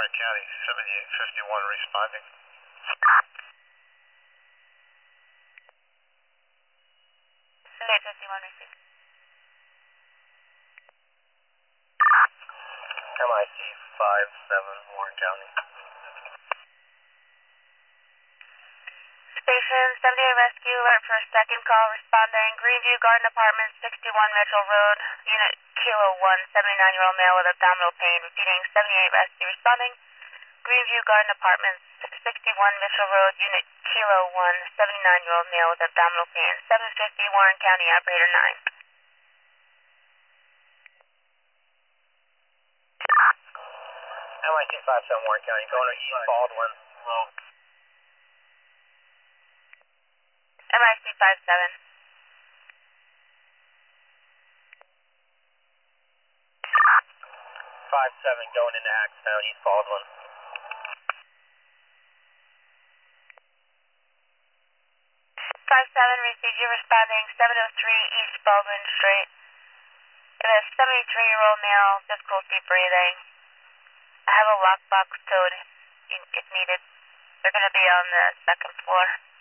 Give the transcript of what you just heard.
Warren County, 7851 responding. 7851 received. MIC 57 Warren County. Station 78 Rescue, alert for a second call, responding. Greenview Garden Apartments, 61 Mitchell Road, Unit Kilo 1, 79-year-old male with abdominal pain. Repeating, 78 Rescue, responding. Greenview Garden Apartments, 61 Mitchell Road, Unit Kilo 1, 79-year-old male with abdominal pain. 750 Warren County, operator 9. MIC 57 Warren County, going to East Baldwin. Hello. MIC 57. 57 going into Axtown, East Baldwin. 57 received you, responding. 703 East Baldwin Street. It is 73-year-old male, difficulty breathing. I have a lockbox code if needed. They're going to be on the second floor.